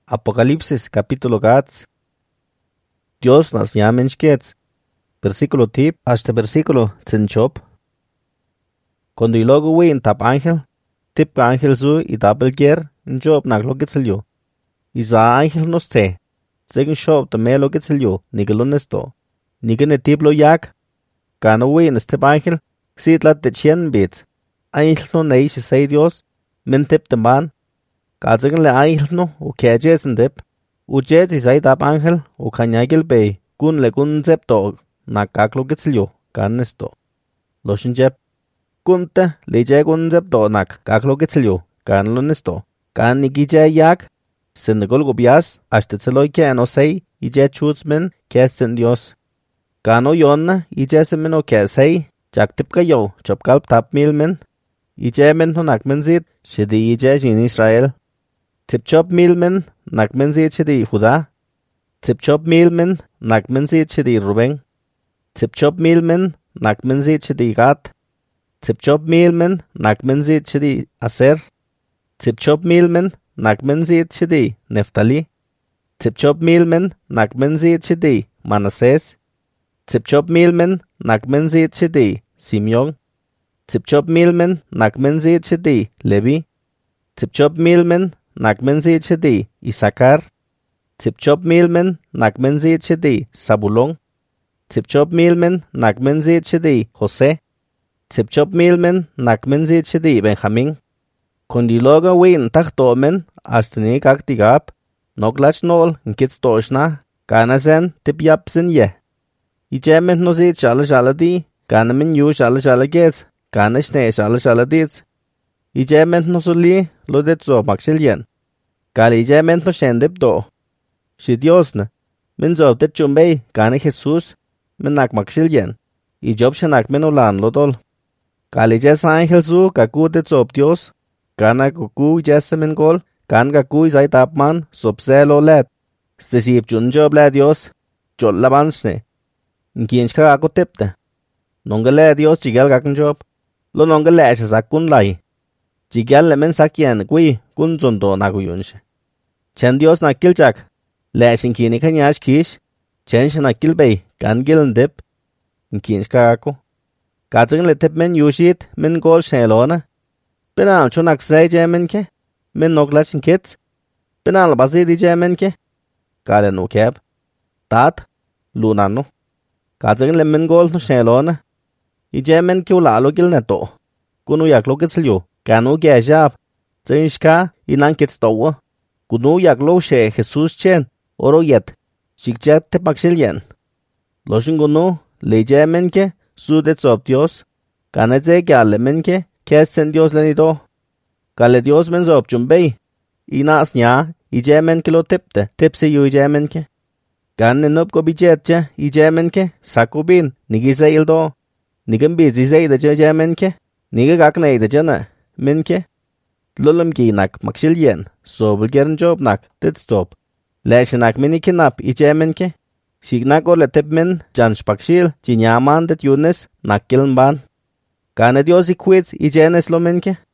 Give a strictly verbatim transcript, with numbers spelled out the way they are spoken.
Apocalipsis capítulo gats. Dios nas yamen shkets. Versículo tip hasta versículo tsinchop. Cuando ilogo win tap ángel, tip ka ángel zu i tapel ger, njob nak lo gitzelyo. Isa ángel nos te, zegen shop ta me lo gitzelyo, nigelunesto. Nigene tip lo yak, gano win este ángel, sitlat de chien bit. Ángel no neish say Dios, men tip de man. Kazegen le ángel no, u kejes en dip. U jes isay tap ángel, u kanyagil bay, gun le gun zep dog, nak kak lo gitzelyo, ganesto. Loshin jep. Kunte le je gun zep do nak kak lo gitzelyo, gan lo nesto. Gan ni gije yak, sin de golgo bias, hasta tseloy ke ano say, ije chutzmen, kesten Dios. Gano yonna, ije semen o ke say, jak tip kayo, chop kalp tap milmen. Ije men no nak men zit, shidi ije jin Israel. Tip chop milmen, nak men zit shidi Juda. Tip chop milmen, nak men zit shidi Ruben. Tip chop milmen, nak men zit shidi Gad. Tip chop milmen, nak men zit shidi Aser. Tip chop milmen, nak men zit shidi Neftali. Tip chop milmen, nak men zit shidi Manases. Tip chop milmen, nak men zit shidi Simeon. Tip chop milmen, nak men zit shidi Levi. Tip chop milmen, nak men zit shidi Isakar. Tip chop milmen, nak men zit shidi Sabulon. Tip chop milmen, nak men zit shidi Jose. Tip chop milmen, nak men zit shidi Benjamin. Kundi loga win tak tomen, astini kak tigap, noglach nol, nkits toshna, kana sen tip yap sin ye. Ijemen no zit shala shala di, kana men yu shala shala gets, kana shne shala shala dits. Ijemen no suli, lo det zo makshilyen. Kali ijemen no shendip do. Shi Dios na, men zo det chumbay, kana Jesus, men nak makshilyen. Ijob shanak men ulan lo dol. Kali jes ángel zu, kaku det zob Dios, kana kuku jesemen gol, kan kaku izay tapman, sobselo let. Stesib chun job le Dios, chol labansne. Nkinchka ako tipte. Nonga le Dios chigal kakan job, lo nonga le ashe sakun lai. Chigal le men sakyen kui, kun zondo nagu yunshe. Chen Dios nakil chak, le ashe nkini kanyash kish, chen she nakil bay, kan gilan dip. Nkinchka ako. Katsing le tip men yushit, men gol shelona. Benal chunak say jemen ke, men noglach nkits. Benal basidi jemen ke. Kale no keb. Tat, lunano. Katsing le men gol no shelona. I jemen ke ulalo gil neto. Kunu yak lo kitslyo, kanu gejab. Zinshka, inan kits towa. Kunu yak lo she Jesus chen, oro yet. Shikjat te makshilyen. Loshin gunu, le jemen ke, sudet sob Dios. Kanetse gyale men ke, kesten Dios lenido. Kale Dios men sob chumbay. Inas nya, ijemen ke lo tipte, tipse yu ijemen ke. Kanne nop ko bijetche, ijemen ke, sakubin, nigise ildo. Nigam bizi de ijemen ke, niga gakne de jana, men ke. Lulum ginak makshilyen, sobul gern job nak, tit stop. Leshenak minikinap ijemen ke. Shignak ole tipmen, jan spakshil, jinyaman det yunes, nakiln ban. Kane Dios ikwits ijenes lo menke.